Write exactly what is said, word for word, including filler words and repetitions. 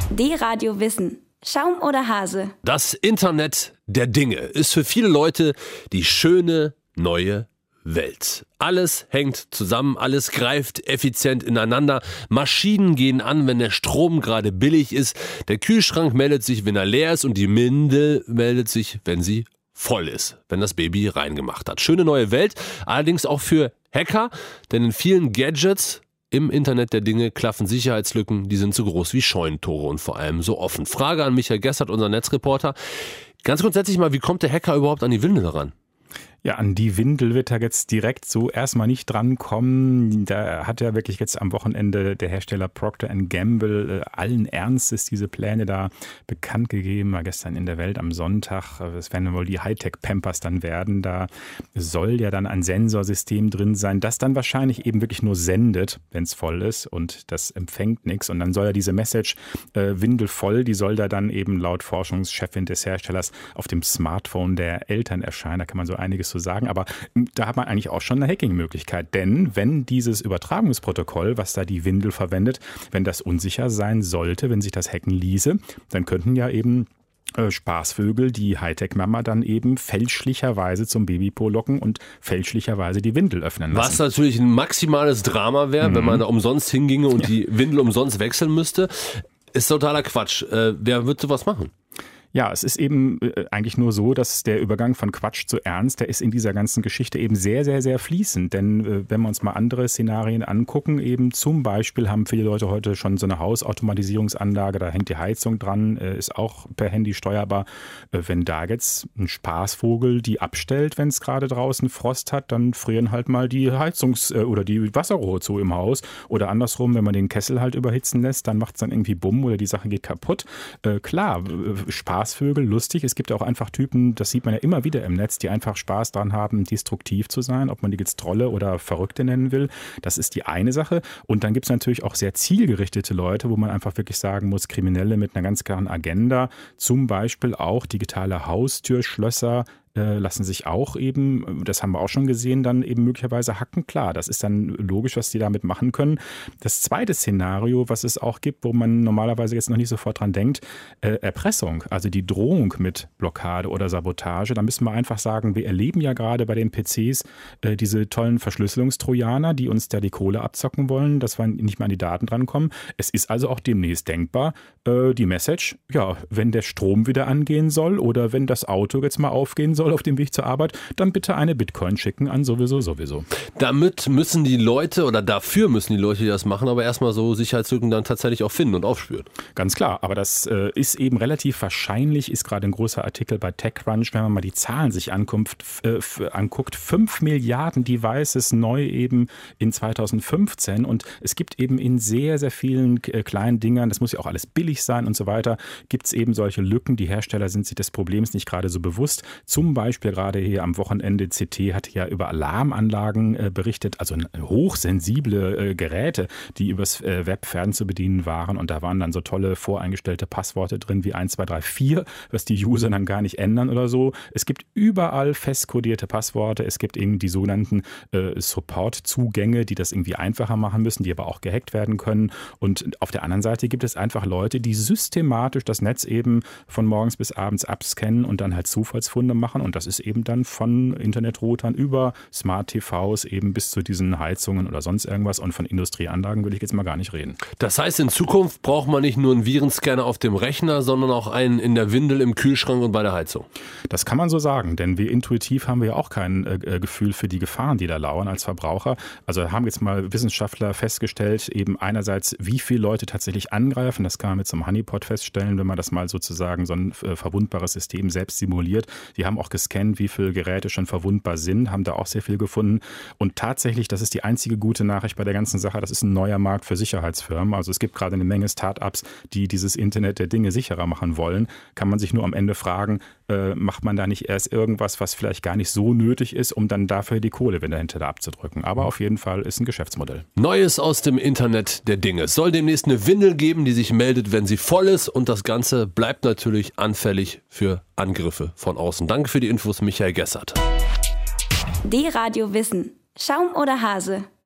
D-Radio Wissen. Schaum oder Hase? Das Internet der Dinge ist für viele Leute die schöne neue Welt. Alles hängt zusammen, alles greift effizient ineinander. Maschinen gehen an, wenn der Strom gerade billig ist. Der Kühlschrank meldet sich, wenn er leer ist, und die Windel meldet sich, wenn sie voll ist, wenn das Baby reingemacht hat. Schöne neue Welt, allerdings auch für Hacker, denn in vielen Gadgets im Internet der Dinge klaffen Sicherheitslücken, die sind so groß wie Scheunentore und vor allem so offen. Frage an Michael Gessert, unser Netzreporter. Ganz grundsätzlich mal, wie kommt der Hacker überhaupt an die Windel ran? Ja, an die Windel wird er jetzt direkt so erstmal nicht drankommen. Da hat ja wirklich jetzt am Wochenende der Hersteller Procter and Gamble äh, allen Ernstes diese Pläne da bekannt gegeben. War gestern in der Welt am Sonntag. Es werden wohl die Hightech-Pampers dann werden. Da soll ja dann ein Sensorsystem drin sein, das dann wahrscheinlich eben wirklich nur sendet, wenn es voll ist, und das empfängt nichts. Und dann soll ja diese Message äh, Windel voll, die soll da dann eben laut Forschungschefin des Herstellers auf dem Smartphone der Eltern erscheinen. Da kann man so einiges zu sagen, aber da hat man eigentlich auch schon eine Hacking-Möglichkeit, denn wenn dieses Übertragungsprotokoll, was da die Windel verwendet, wenn das unsicher sein sollte, wenn sich das hacken ließe, dann könnten ja eben äh, Spaßvögel die Hightech-Mama dann eben fälschlicherweise zum Babypo locken und fälschlicherweise die Windel öffnen lassen. Was natürlich ein maximales Drama wäre, mhm. wenn man da umsonst hinginge und ja. die Windel umsonst wechseln müsste. Ist totaler Quatsch. Äh, wer würde sowas machen? Ja, es ist eben eigentlich nur so, dass der Übergang von Quatsch zu Ernst, der ist in dieser ganzen Geschichte eben sehr, sehr, sehr fließend. Denn wenn wir uns mal andere Szenarien angucken, eben zum Beispiel haben viele Leute heute schon so eine Hausautomatisierungsanlage, da hängt die Heizung dran, ist auch per Handy steuerbar. Wenn da jetzt ein Spaßvogel die abstellt, wenn es gerade draußen Frost hat, dann frieren halt mal die Heizungs- oder die Wasserrohre zu im Haus. Oder andersrum, wenn man den Kessel halt überhitzen lässt, dann macht es dann irgendwie Bumm oder die Sache geht kaputt. Äh, klar, Spaß Spaßvögel, lustig. Es gibt auch einfach Typen, das sieht man ja immer wieder im Netz, die einfach Spaß dran haben, destruktiv zu sein, ob man die jetzt Trolle oder Verrückte nennen will. Das ist die eine Sache. Und dann gibt es natürlich auch sehr zielgerichtete Leute, wo man einfach wirklich sagen muss, Kriminelle mit einer ganz klaren Agenda, zum Beispiel auch digitale Haustürschlösser, lassen sich auch eben, das haben wir auch schon gesehen, dann eben möglicherweise hacken. Klar, das ist dann logisch, was die damit machen können. Das zweite Szenario, was es auch gibt, wo man normalerweise jetzt noch nicht sofort dran denkt, äh, Erpressung, also die Drohung mit Blockade oder Sabotage. Da müssen wir einfach sagen, wir erleben ja gerade bei den P Cs äh, diese tollen Verschlüsselungstrojaner, die uns da die Kohle abzocken wollen, dass wir nicht mehr an die Daten drankommen. Es ist also auch demnächst denkbar, äh, die Message, ja, wenn der Strom wieder angehen soll oder wenn das Auto jetzt mal aufgehen soll, auf dem Weg zur Arbeit, dann bitte eine Bitcoin schicken an sowieso sowieso. Damit müssen die Leute oder dafür müssen die Leute, die das machen, aber erstmal so Sicherheitslücken dann tatsächlich auch finden und aufspüren. Ganz klar, aber das äh, ist eben relativ wahrscheinlich, ist gerade ein großer Artikel bei TechCrunch, wenn man mal die Zahlen sich anguckt, äh, anguckt, fünf Milliarden Devices neu eben in zweitausendfünfzehn, und es gibt eben in sehr, sehr vielen äh, kleinen Dingern, das muss ja auch alles billig sein und so weiter, gibt es eben solche Lücken. Die Hersteller sind sich des Problems nicht gerade so bewusst. Zum Beispiel gerade hier am Wochenende, C T hat ja über Alarmanlagen äh, berichtet, also hochsensible äh, Geräte, die übers äh, Web fern zu bedienen waren, und da waren dann so tolle voreingestellte Passworte drin wie eins zwei drei vier, was die User dann gar nicht ändern oder so. Es gibt überall festkodierte Passworte, es gibt eben die sogenannten äh, Support-Zugänge, die das irgendwie einfacher machen müssen, die aber auch gehackt werden können, und auf der anderen Seite gibt es einfach Leute, die systematisch das Netz eben von morgens bis abends abscannen und dann halt Zufallsfunde machen. Und das ist eben dann von Internetroutern über Smart-T Vs eben bis zu diesen Heizungen oder sonst irgendwas. Und von Industrieanlagen würde ich jetzt mal gar nicht reden. Das heißt, in Zukunft braucht man nicht nur einen Virenscanner auf dem Rechner, sondern auch einen in der Windel, im Kühlschrank und bei der Heizung. Das kann man so sagen, denn wir intuitiv haben wir ja auch kein äh, Gefühl für die Gefahren, die da lauern als Verbraucher. Also haben jetzt mal Wissenschaftler festgestellt, eben einerseits, wie viele Leute tatsächlich angreifen. Das kann man mit so einem Honeypot feststellen, wenn man das mal sozusagen so ein äh, verwundbares System selbst simuliert. Die haben auch gescannt, wie viele Geräte schon verwundbar sind, haben da auch sehr viel gefunden. Und tatsächlich, das ist die einzige gute Nachricht bei der ganzen Sache, das ist ein neuer Markt für Sicherheitsfirmen. Also es gibt gerade eine Menge Start-ups, die dieses Internet der Dinge sicherer machen wollen. Kann man sich nur am Ende fragen, äh, macht man da nicht erst irgendwas, was vielleicht gar nicht so nötig ist, um dann dafür die Kohle wieder hinter da abzudrücken. Aber auf jeden Fall ist ein Geschäftsmodell. Neues aus dem Internet der Dinge. Es soll demnächst eine Windel geben, die sich meldet, wenn sie voll ist, und das Ganze bleibt natürlich anfällig für Angriffe von außen. Danke für die Infos, Michael Gessert. D-Radio Wissen. Schaum oder Hase?